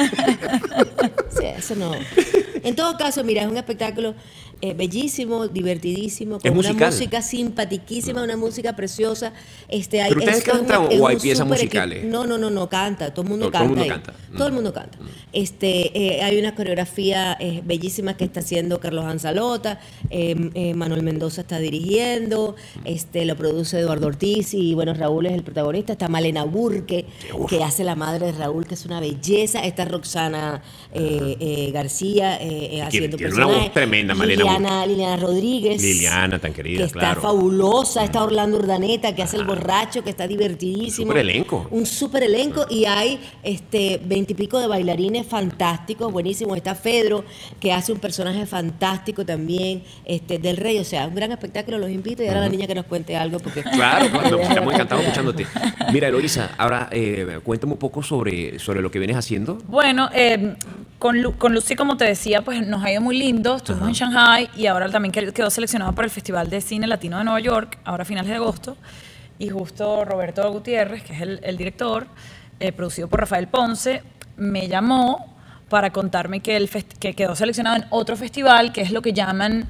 Sí, eso no. En todo caso, mira, es un espectáculo eh, bellísimo, divertidísimo, con Es una musical. música simpaticísima, una música preciosa. Este, hay, ¿Pero ustedes es- es un- cantan es o un hay piezas súper equi- musicales? No, no, no, no, canta, todo el mundo Todo- todo el canta. mundo ahí. canta. Todo el Mm. mundo canta. Este, eh, hay una coreografía eh, bellísima que está haciendo Carlos Anzalota, eh, eh, Manuel Mendoza está dirigiendo, este, lo produce Eduardo Ortiz y bueno, Raúl es el protagonista, está Malena Burke, que hace la madre de Raúl, que es una belleza, está Roxana eh, eh, García eh, eh, haciendo tiene una personaje. voz tremenda, Malena Liliana, Liliana Rodríguez. Liliana, tan querida, que está claro. fabulosa. Está Orlando Urdaneta, que hace el borracho, que está divertidísimo. Un super elenco. Un super elenco. Y hay este veintipico de bailarines fantásticos, buenísimos. Está Fedro, que hace un personaje fantástico también, este, del Rey. O sea, un gran espectáculo, los invito. Y ahora uh-huh. la niña que nos cuente algo. Porque claro, claro, estamos encantados escuchándote. Mira, Eloísa, ahora eh, cuéntame un poco sobre, sobre lo que vienes haciendo. Bueno, eh, con, Lu, con Lucy, como te decía, pues nos ha ido muy lindo. Estuvimos uh-huh. en Shanghai y ahora también quedó seleccionado para el Festival de Cine Latino de Nueva York, ahora a finales de agosto. Y justo Roberto Gutiérrez, que es el, el director, eh, producido por Rafael Ponce, me llamó para contarme que, el fest- que quedó seleccionado en otro festival, que es lo que llaman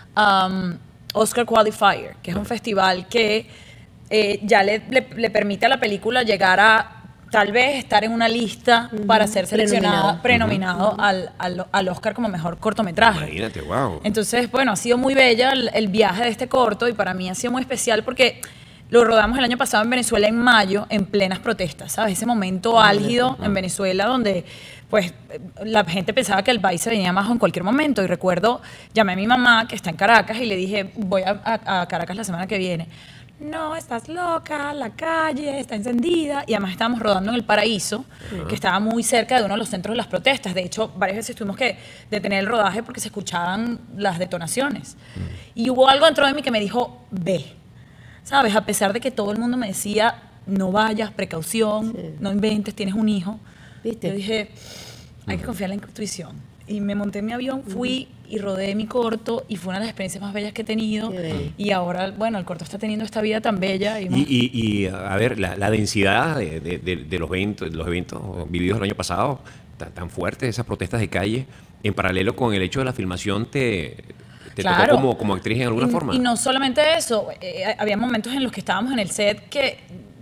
um, Oscar Qualifier, que es un festival que eh, ya le, le, le permite a la película llegar a tal vez estar en una lista uh-huh. para ser seleccionada, prenominado uh-huh. al, al, al Oscar como mejor cortometraje. Imagínate, wow. Entonces, bueno, ha sido muy bella el, el viaje de este corto y para mí ha sido muy especial porque lo rodamos el año pasado en Venezuela en mayo, en plenas protestas, ¿sabes? Ese momento álgido en Venezuela donde pues la gente pensaba que el país se venía abajo en cualquier momento. Y recuerdo, llamé a mi mamá que está en Caracas y le dije, voy a, a, a Caracas la semana que viene. No, estás loca, la calle está encendida. Y además estábamos rodando en El Paraíso, uh-huh. que estaba muy cerca de uno de los centros de las protestas. De hecho, varias veces tuvimos que detener el rodaje porque se escuchaban las detonaciones. Uh-huh. Y hubo algo dentro de mí que me dijo, ve. ¿Sabes? A pesar de que todo el mundo me decía, no vayas, precaución, sí. no inventes, tienes un hijo. ¿Viste? Yo dije, hay que confiar en la intuición. Y me monté en mi avión, fui uh-huh. y rodé mi corto y fue una de las experiencias más bellas que he tenido. Y ahora, bueno, el corto está teniendo esta vida tan bella. Y, y, y, y a ver, la, la densidad de, de, de, de los eventos, los eventos vividos el año pasado, tan, tan fuerte, esas protestas de calle, en paralelo con el hecho de la filmación, te... ¿Te claro. tocó como, como actriz en alguna y, forma? Y no solamente eso, eh, había momentos en los que estábamos en el set que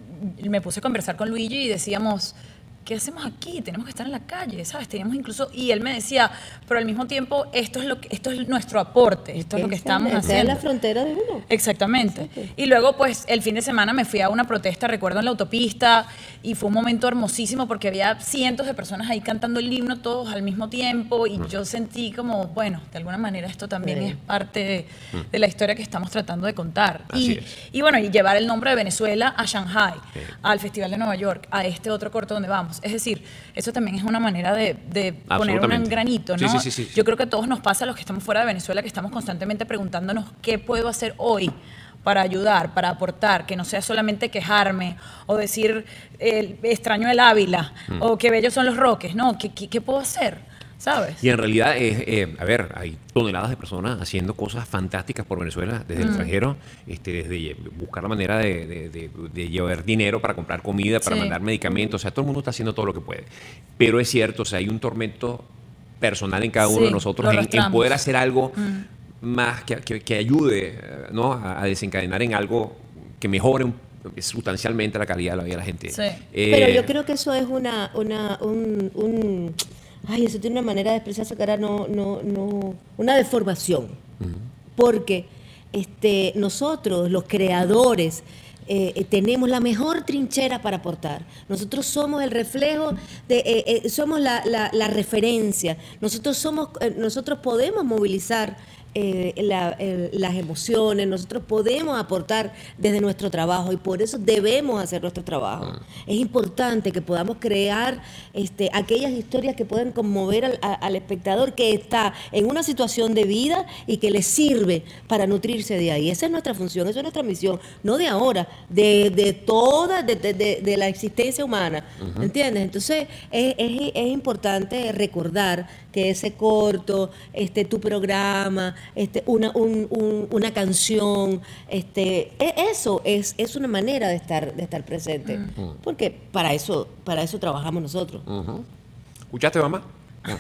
me puse a conversar con Luigi y decíamos, ¿qué hacemos aquí? Tenemos que estar en la calle, ¿sabes? Teníamos incluso, y él me decía, pero al mismo tiempo, esto es lo que, esto es nuestro aporte, esto es lo que estamos esa haciendo. Es la frontera de uno. Exactamente. Exacto. Y luego, pues, el fin de semana me fui a una protesta, recuerdo, en la autopista, y fue un momento hermosísimo porque había cientos de personas ahí cantando el himno todos al mismo tiempo, y mm. yo sentí como, bueno, de alguna manera esto también sí. es parte de, mm. de la historia que estamos tratando de contar. Así y, es. y bueno, y llevar el nombre de Venezuela a Shanghai, sí. al Festival de Nueva York, a este otro corto donde vamos. Es decir, eso también es una manera de, de poner un granito, ¿no? Sí, sí, sí, sí. Yo creo que a todos nos pasa a los que estamos fuera de Venezuela, que estamos constantemente preguntándonos qué puedo hacer hoy para ayudar, para aportar, que no sea solamente quejarme o decir eh, extraño el Ávila mm. o qué bellos son los Roques, no, ¿qué, qué, qué puedo hacer? ¿Sabes? Y en realidad, es, eh, a ver, hay toneladas de personas haciendo cosas fantásticas por Venezuela, desde mm. el extranjero, este, desde buscar la manera de, de, de, de llevar dinero para comprar comida, para sí. mandar medicamentos, o sea, todo el mundo está haciendo todo lo que puede. Pero es cierto, o sea, hay un tormento personal en cada uno sí, de nosotros en, en poder hacer algo mm. más que, que, que ayude, ¿no? a, a desencadenar en algo que mejore un, sustancialmente la calidad de la vida de la gente. Sí. Eh, Pero yo creo que eso es una, una un, un ay, eso tiene una manera de expresarse, cara, no, no, no, una deformación. Uh-huh. Porque este, nosotros, los creadores, eh, tenemos la mejor trinchera para aportar. Nosotros somos el reflejo, de, eh, eh, somos la, la, la referencia. Nosotros somos, eh, nosotros podemos movilizar Eh, la, eh, las emociones, nosotros podemos aportar desde nuestro trabajo y por eso debemos hacer nuestro trabajo. Uh-huh. Es importante que podamos crear este, aquellas historias que puedan conmover al, a, al espectador que está en una situación de vida y que le sirve para nutrirse de ahí. Esa es nuestra función, esa es nuestra misión, no de ahora, de, de toda, de, de, de, de la existencia humana. Uh-huh. ¿Entiendes? Entonces es, es, es importante recordar que ese corto, este, tu programa, Este, una, un, un, una canción, este, eso es, es una manera de estar, de estar presente, uh-huh. porque para eso, para eso trabajamos nosotros. Uh-huh. ¿Escuchaste, mamá? No.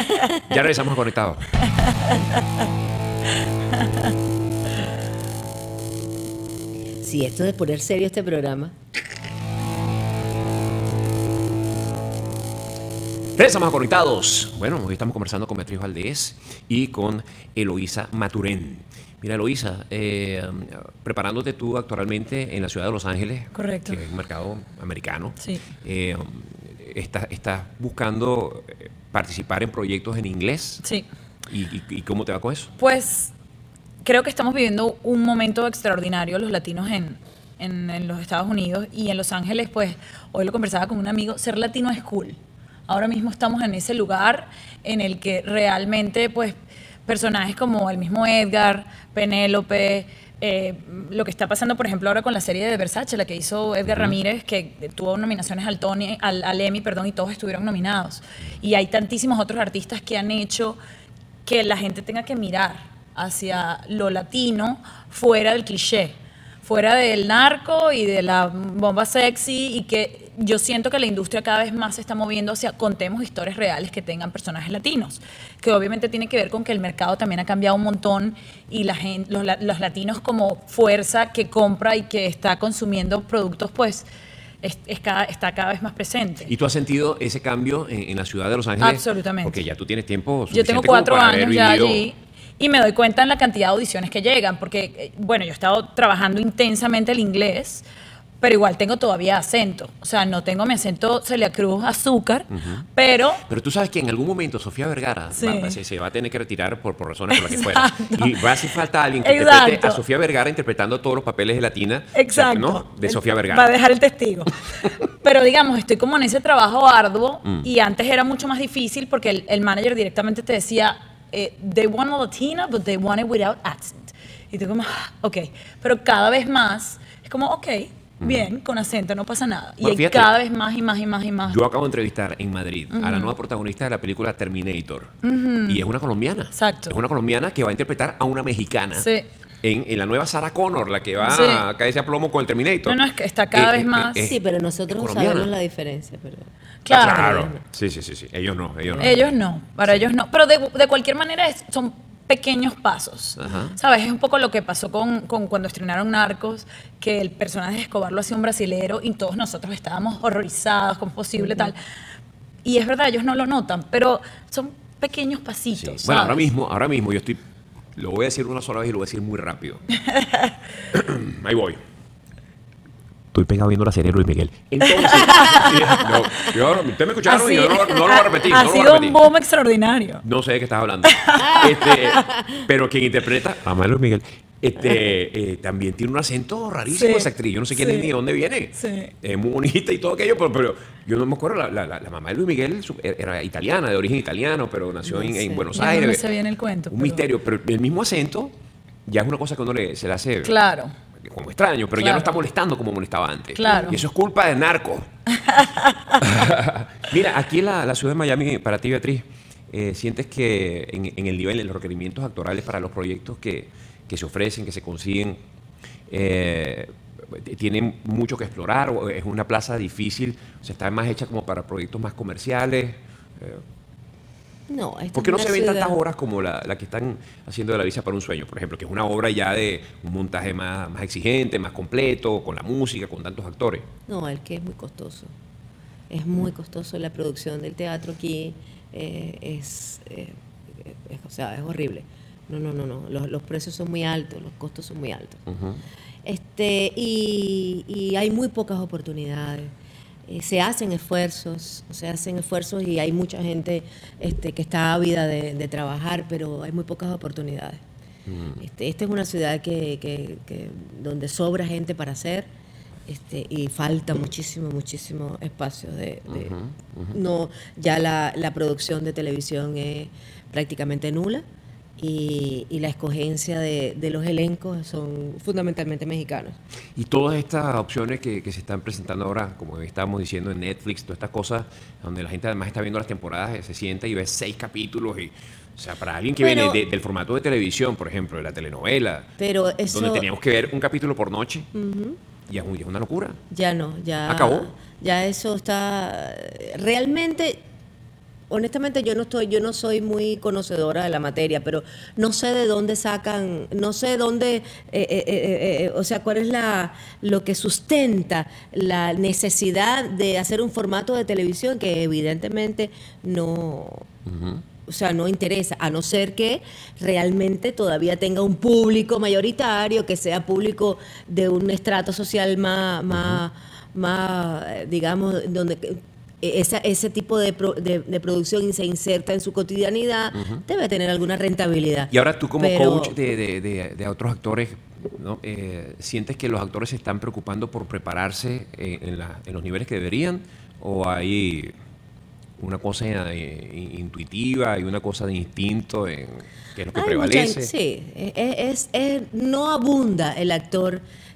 Ya regresamos conectados. Sí, esto de poner serio este programa. Regresamos conectados. Bueno, hoy estamos conversando con Beatriz Valdés y con Eloísa Maturén. Mira, Eloísa, eh, preparándote tú actualmente en la ciudad de Los Ángeles. Correcto. Que es un mercado americano. Sí. Eh, estás, estás buscando participar en proyectos en inglés. Sí. ¿Y, y, y cómo te va con eso? Pues creo que estamos viviendo un momento extraordinario los latinos en, en, en los Estados Unidos y en Los Ángeles, pues hoy lo conversaba con un amigo, ser latino es cool. Ahora mismo estamos en ese lugar en el que realmente pues personajes como el mismo Edgar, Penélope, eh, lo que está pasando por ejemplo ahora con la serie de Versace, la que hizo Edgar uh-huh. Ramírez, que tuvo nominaciones al, Tony, al, al Emmy, perdón, y todos estuvieron nominados. Y hay tantísimos otros artistas que han hecho que la gente tenga que mirar hacia lo latino fuera del cliché, fuera del narco y de la bomba sexy, y que yo siento que la industria cada vez más se está moviendo hacia contemos historias reales que tengan personajes latinos, que obviamente tiene que ver con que el mercado también ha cambiado un montón y la gente, los, los latinos como fuerza que compra y que está consumiendo productos, pues es, es cada, está cada vez más presente. ¿Y tú has sentido ese cambio en, en la ciudad de Los Ángeles? Absolutamente. Porque ya tú tienes tiempo suficiente. Yo tengo cuatro como para años ya allí. Y me doy cuenta en la cantidad de audiciones que llegan, porque, bueno, yo he estado trabajando intensamente el inglés, pero igual tengo todavía acento. O sea, no tengo mi acento Celia Cruz azúcar, uh-huh. pero... Pero tú sabes que en algún momento Sofía Vergara sí. va, se, se va a tener que retirar por, por razones por las que fuera. Y va a hacer falta alguien que Exacto. interprete a Sofía Vergara interpretando todos los papeles de Latina. Exacto. ¿No? De Sofía Vergara. Va a dejar el testigo. Pero digamos, estoy como en ese trabajo arduo mm. y antes era mucho más difícil porque el, el manager directamente te decía... Eh, they want a Latina, but they want it without accent. Y tú como, ok. Pero cada vez más, es como, ok, mm. bien, con acento, no pasa nada. Bueno, y fíjate, cada vez más y más y más y más. Yo acabo de entrevistar en Madrid uh-huh. a la nueva protagonista de la película Terminator. Uh-huh. Y es una colombiana. Exacto. Es una colombiana que va a interpretar a una mexicana. Sí. En, en la nueva Sarah Connor, la que va sí. a caerse a plomo con el Terminator. No, no, es que está cada eh, vez eh, más. Eh, sí, pero nosotros sabemos la diferencia. Pero... Claro. claro. Sí, sí, sí, sí. Ellos no, ellos no. Ellos no, para sí. ellos no. Pero de, de cualquier manera es, son pequeños pasos. Ajá. ¿Sabes? Es un poco lo que pasó con, con cuando estrenaron Narcos, que el personaje de Escobar lo hacía un brasilero y todos nosotros estábamos horrorizados, ¿cómo es posible uh-huh. tal? Y es verdad, ellos no lo notan, pero son pequeños pasitos. Sí. Bueno, ahora mismo, ahora mismo yo estoy... Lo voy a decir una sola vez y lo voy a decir muy rápido. Ahí voy. Estoy pegado viendo la serie de Luis Miguel. Entonces, no, yo, ustedes me escucharon así, y yo no, no lo voy a repetir. Ha no sido lo voy a repetir. un boom extraordinario. No sé de qué estás hablando. este, pero quien interpreta a Luis Miguel este, eh, también tiene un acento rarísimo sí, esa actriz. Yo no sé quién sí, es ni de dónde viene. Sí. Es muy bonita y todo aquello, pero, pero yo no me acuerdo. La, la, la mamá de Luis Miguel era italiana, de origen italiano, pero nació no en, en Buenos ya Aires. No me sé bien el cuento. Un pero... misterio, pero el mismo acento ya es una cosa que uno le, se le hace... Claro. Como extraño, pero claro. ya no está molestando como molestaba antes. Claro. Y eso es culpa de narco. Mira, aquí en la, la ciudad de Miami, para ti, Beatriz, eh, ¿sientes que en, en el nivel, en los requerimientos actorales para los proyectos que, que se ofrecen, que se consiguen, eh, tienen mucho que explorar? ¿O es una plaza difícil? O sea, ¿está más hecha como para proyectos más comerciales? Eh, No, ¿Por qué no se ven tantas obras como la, la que están haciendo de La Visa para un Sueño, por ejemplo, que es una obra ya de un montaje más, más exigente, más completo, con la música, con tantos actores? No, es que es muy costoso. Es muy costoso la producción del teatro aquí. Eh, es, eh, es, o sea, es horrible. No, no, no, no. Los, los precios son muy altos, los costos son muy altos. Uh-huh. Este, y, y hay muy pocas oportunidades. Eh, se hacen esfuerzos, se hacen esfuerzos y hay mucha gente este, que está ávida de, de trabajar, pero hay muy pocas oportunidades. Mm. Este, esta es una ciudad que, que, que donde sobra gente para hacer este, y falta muchísimo, muchísimo espacio. De, de, uh-huh, uh-huh. No, ya la, la producción de televisión es prácticamente nula. Y, y la escogencia de, de los elencos son fundamentalmente mexicanos. Y todas estas opciones que, que se están presentando ahora, como estábamos diciendo en Netflix, todas estas cosas donde la gente además está viendo las temporadas, se sienta y ve seis capítulos. Y, o sea, para alguien que bueno, viene de, del formato de televisión, por ejemplo, de la telenovela, pero eso, donde teníamos que ver un capítulo por noche, uh-huh. ya es una locura. Ya no, ya... ¿Acabó? Ya eso está... Realmente... Honestamente yo no estoy, yo no soy muy conocedora de la materia, pero no sé de dónde sacan, no sé dónde, eh, eh, eh, eh, o sea, cuál es la lo que sustenta la necesidad de hacer un formato de televisión que evidentemente no, uh-huh. o sea, no interesa, a no ser que realmente todavía tenga un público mayoritario, que sea público de un estrato social más, más, uh-huh. más, digamos, donde esa, ese tipo de, pro, de, de producción y se inserta en su cotidianidad, uh-huh. debe tener alguna rentabilidad. Y ahora tú como Pero, coach de, de, de, de otros actores, ¿no? eh, ¿sientes que los actores se están preocupando por prepararse en, en, la, en los niveles que deberían? ¿O hay una cosa eh, intuitiva y una cosa de instinto en, que es lo que hay prevalece? Mucha, sí, es, es, es, no abunda el actor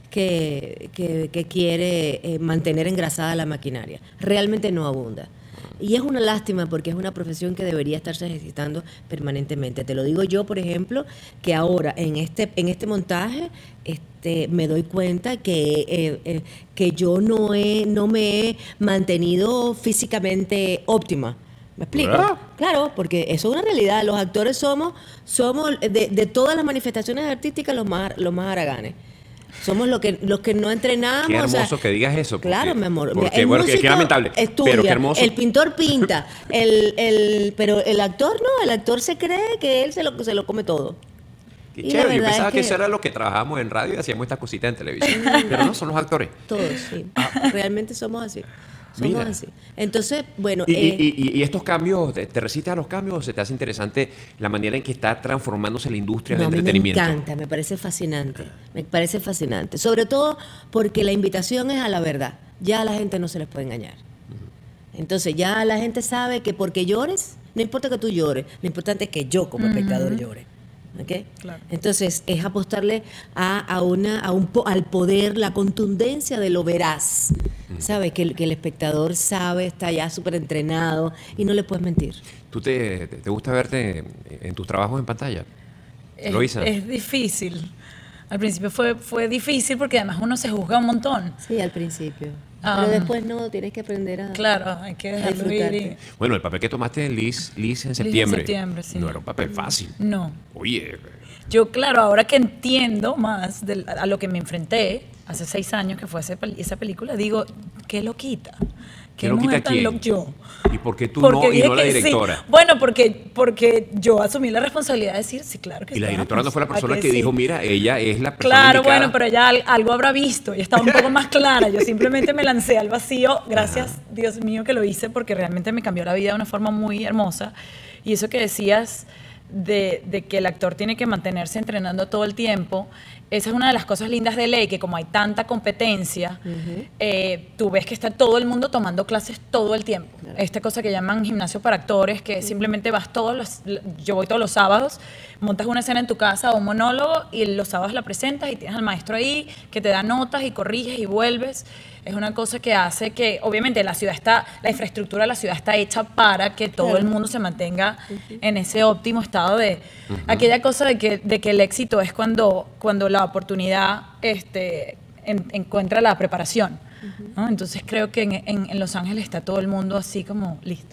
que, que, que quiere eh, mantener engrasada la maquinaria. Realmente no abunda. Y es una lástima porque es una profesión que debería estarse ejercitando permanentemente. Te lo digo yo, por ejemplo, que ahora en este en este montaje este, me doy cuenta que, eh, eh, que yo no, he, no me he mantenido físicamente óptima. ¿Me explico? ¿Verdad? Claro, porque eso es una realidad. Los actores somos, somos de, de todas las manifestaciones artísticas los más, los más haraganes. Somos los que los que no entrenamos. Qué hermoso, o sea, que digas eso. Porque, claro, mi amor. Porque, el bueno, músico que lamentable. Estudia, pero qué hermoso. El pintor pinta, el, el, pero el actor no, el actor se cree que él se lo, se lo come todo. Qué y chévere, yo pensaba es que... que eso era lo que trabajábamos en radio y hacíamos estas cositas en televisión. Pero no, son los actores. Todos, sí. Ah. Realmente somos así. Somos Mira. así. Entonces, bueno... ¿Y, eh, y, y, y estos cambios, te, te resistes a los cambios o se te hace interesante la manera en que está transformándose la industria no, del entretenimiento? Me encanta, me parece fascinante. Me parece fascinante. Sobre todo porque la invitación es a la verdad. Ya a la gente no se les puede engañar. Entonces, ya la gente sabe que porque llores, no importa que tú llores, lo importante es que yo como uh-huh. espectador llore. ¿Okay? Claro. Entonces es apostarle a, a una a un al poder, la contundencia de lo veraz, mm. ¿sabes? Que, que el espectador sabe, está ya súper entrenado y no le puedes mentir. ¿Tú te, te, te gusta verte en tus trabajos en pantalla? Es, es difícil. Al principio fue, fue difícil porque además uno se juzga un montón. Sí, al principio. Um, Pero después no, tienes que aprender a Claro, hay que dejarlo ir y... Bueno, el papel que tomaste en Liz, Liz en septiembre, Liz en septiembre sí. no era un papel fácil. No. Oye. Yo, claro, ahora que entiendo más de, a lo que me enfrenté hace seis años que fue ese, esa película, digo, ¿qué lo quita? ¿Qué lo quita quién? Lo, yo. ¿Y por qué tú porque no y no la directora? Sí. Bueno, porque, porque yo asumí la responsabilidad de decir, sí, claro que sí. Y la directora no fue la persona que, que dijo, mira, ella es la persona Claro, indicada. Bueno, pero ella algo habrá visto y estaba un poco más clara. Yo simplemente me lancé al vacío, gracias, Ajá. Dios mío, que lo hice, porque realmente me cambió la vida de una forma muy hermosa. Y eso que decías de, de que el actor tiene que mantenerse entrenando todo el tiempo, esa es una de las cosas lindas de Ley, que como hay tanta competencia, uh-huh. eh, tú ves que está todo el mundo tomando clases todo el tiempo. Claro. Esta cosa que llaman gimnasio para actores, que uh-huh. simplemente vas todos los... Yo voy todos los sábados, montas una escena en tu casa o un monólogo y los sábados la presentas y tienes al maestro ahí que te da notas y corriges y vuelves. Es una cosa que hace que, obviamente, la ciudad está, la infraestructura de la ciudad está hecha para que todo claro. el mundo se mantenga uh-huh. en ese óptimo estado de... Uh-huh. Aquella cosa de que, de que el éxito es cuando, cuando la oportunidad este, en, encuentra la preparación. Uh-huh. ¿no? Entonces creo que en, en, en Los Ángeles está todo el mundo así como listo.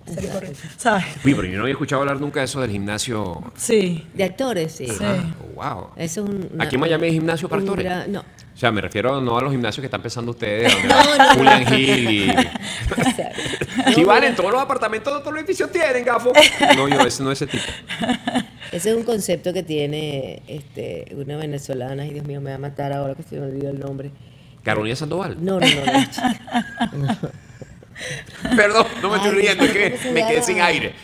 ¿Sabes? Uy, pero yo no había escuchado hablar nunca de eso del gimnasio. Sí. De actores, sí. sí. Ah, wow. Eso es un, una, ¿Aquí en Miami hay gimnasio para actores? Gran, no. O sea, me refiero no a los gimnasios que están pensando ustedes, donde no, no, Julian no. Hill y... Sí, no, vale, en todos los apartamentos de todos los edificios tienen, gafo. No, yo, ese no es ese tipo. Ese es un concepto que tiene este, una venezolana, ay Dios mío, me va a matar ahora que se me olvidó el nombre. ¿Carolina Sandoval? No, no, no, no, chica. No. Perdón, no me estoy Ay, riendo, es que me quedé sin aire.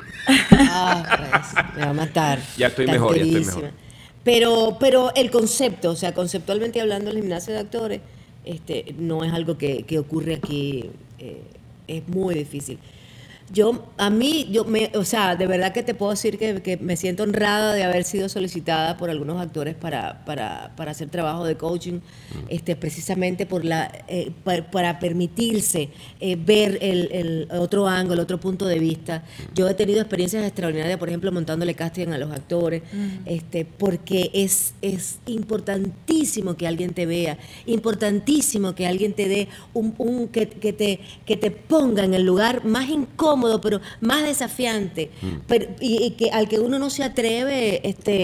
Ah, pues, me va a matar. Ya estoy mejor, ya estoy mejor. Pero, pero el concepto, o sea, conceptualmente hablando, el gimnasio de actores este, no es algo que, que ocurre aquí, eh, es muy difícil. Yo, a mí, yo me, o sea, de verdad que te puedo decir que, que me siento honrada de haber sido solicitada por algunos actores para, para, para hacer trabajo de coaching, este, precisamente por la, eh, para, para permitirse eh, ver el, el otro ángulo, otro punto de vista. Yo he tenido experiencias extraordinarias, por ejemplo, montándole casting a los actores, uh-huh. este, porque es, es importantísimo que alguien te vea, importantísimo que alguien te dé un, un que, que te, que te ponga en el lugar más incómodo, pero más desafiante, mm. pero, y, y que al que uno no se atreve este,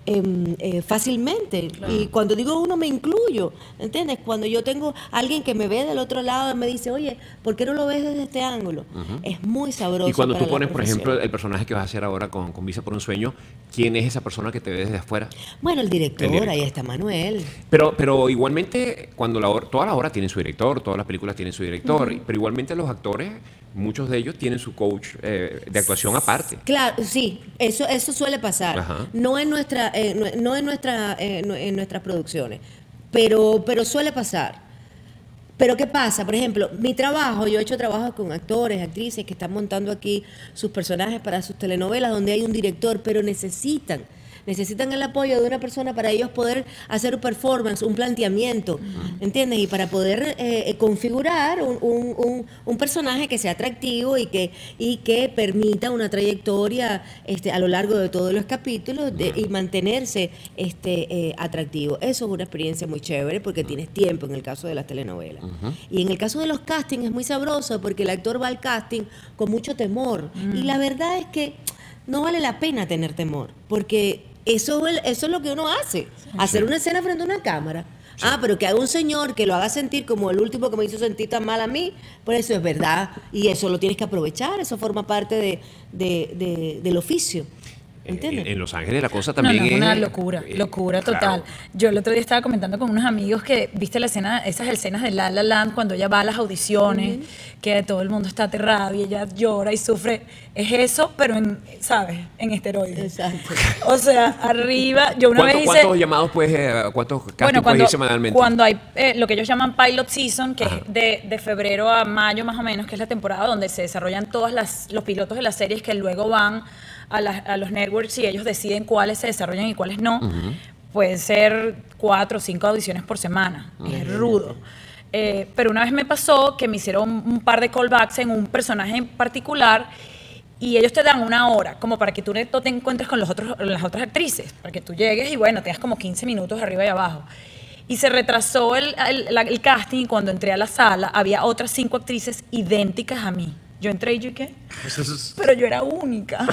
eh, eh, fácilmente. Claro. Y cuando digo uno, me incluyo, ¿entiendes? Cuando yo tengo alguien que me ve del otro lado y me dice, oye, ¿por qué no lo ves desde este ángulo? Uh-huh. Es muy sabroso. Y cuando tú pones, por ejemplo, el personaje que vas a hacer ahora con, con Visa por un Sueño, ¿quién es esa persona que te ve desde afuera? Bueno, el director, el director. Ahí está Manuel. Pero, pero igualmente, cuando la obra, todas las obras tienen su director, todas las películas tienen su director, uh-huh. pero igualmente los actores, muchos de ellos tienen su coach eh, de actuación aparte. Claro, sí, eso, eso suele pasar. Ajá. No en nuestra, eh, no, no en nuestra, eh, no, en nuestras producciones, pero, pero suele pasar. Pero ¿qué pasa? Por ejemplo, mi trabajo, yo he hecho trabajos con actores, actrices que están montando aquí sus personajes para sus telenovelas donde hay un director, pero necesitan necesitan el apoyo de una persona para ellos poder hacer un performance, un planteamiento, uh-huh. ¿entiendes? Y para poder eh, configurar un, un, un, un personaje que sea atractivo y que, y que permita una trayectoria este, a lo largo de todos los capítulos de, uh-huh. y mantenerse este, eh, atractivo. Eso es una experiencia muy chévere porque uh-huh. tienes tiempo en el caso de las telenovelas. Uh-huh. Y en el caso de los castings es muy sabroso porque el actor va al casting con mucho temor. Uh-huh. Y la verdad es que no vale la pena tener temor, porque eso, eso es lo que uno hace, sí, hacer sí. una escena frente a una cámara. Sí. Ah, pero que haga un señor que lo haga sentir como el último que me hizo sentir tan mal a mí, pues eso es verdad, y eso lo tienes que aprovechar, eso forma parte de, de, de, del oficio. ¿Entiendes? En, en Los Ángeles la cosa también no, no, es... una locura, eh, locura total. Claro. Yo el otro día estaba comentando con unos amigos que, viste la escena, esas escenas de La La Land cuando ella va a las audiciones, uh-huh. que todo el mundo está aterrado y ella llora y sufre. Es eso, pero en, ¿sabes? En esteroides. Exacto. O sea, arriba, yo una vez hice... ¿Cuántos llamados puedes, eh, cuántos castings bueno, cuando, puedes ir semanalmente? Cuando hay eh, lo que ellos llaman pilot season, que Ajá. es de, de febrero a mayo más o menos, que es la temporada donde se desarrollan todos las, los pilotos de las series que luego van a, la, a los networks y ellos deciden cuáles se desarrollan y cuáles no. Uh-huh. Pueden ser cuatro o cinco audiciones por semana. Uh-huh. Es rudo. Eh, pero una vez me pasó que me hicieron un par de callbacks en un personaje en particular y ellos te dan una hora como para que tú no te encuentres con los otros, las otras actrices, para que tú llegues y bueno, tengas como quince minutos arriba y abajo. Y se retrasó el, el, el, el casting y cuando entré a la sala había otras cinco actrices idénticas a mí. Yo entré y yo, ¿qué? Pero yo era única.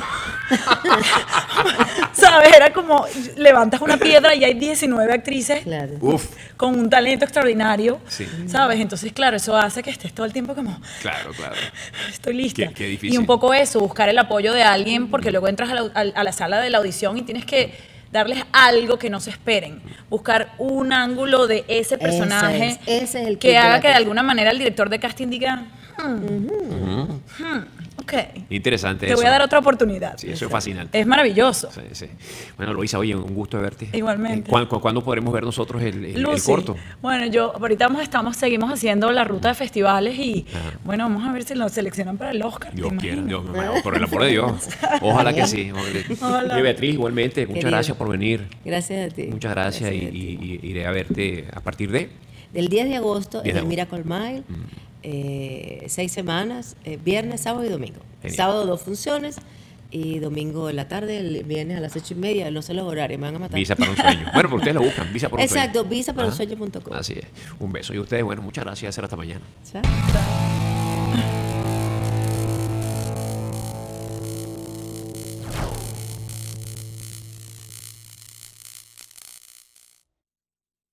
¿Sabes? Era como, levantas una piedra y hay diecinueve actrices claro. Uf. con un talento extraordinario. Sí. ¿Sabes? Entonces, claro, eso hace que estés todo el tiempo como... Claro, claro. Estoy lista. Qué, qué difícil. Y un poco eso, buscar el apoyo de alguien, porque luego entras a la, a, a la sala de la audición y tienes que darles algo que no se esperen. Buscar un ángulo de ese personaje ese es, ese es el que haga que de alguna manera el director de casting diga... Hmm, uh-huh. hmm, ok. Interesante. Te eso. voy a dar otra oportunidad. Sí, eso es fascinante. Es maravilloso. Sí, sí. Bueno, Luisa, oye, un gusto de verte. Igualmente. ¿Cuándo, ¿cuándo podremos ver nosotros el, el, el corto? Bueno, yo ahorita vamos, estamos, seguimos haciendo la ruta de festivales y Ajá. bueno, vamos a ver si lo seleccionan para el Oscar. Dios quiera, Dios mío, por el amor de Dios. Ojalá que sí. Ojalá. Y Beatriz, igualmente, muchas Querido. gracias por venir. Gracias a ti. Muchas gracias, gracias y, y, y iré a verte a partir de... Del diez de agosto diez en el Miracle Mile. Mm. Eh, seis semanas, eh, viernes, sábado y domingo. Genial. Sábado dos funciones y domingo en la tarde, el viernes a las ocho y media. No sé los horarios, me van a matar. Visa para un sueño. Bueno, pero ustedes lo buscan, Visa para un Exacto, sueño. Exacto, visa para un sueño punto com. Así es. Un beso. Y ustedes, bueno, muchas gracias. Hasta mañana. Chao. Chao.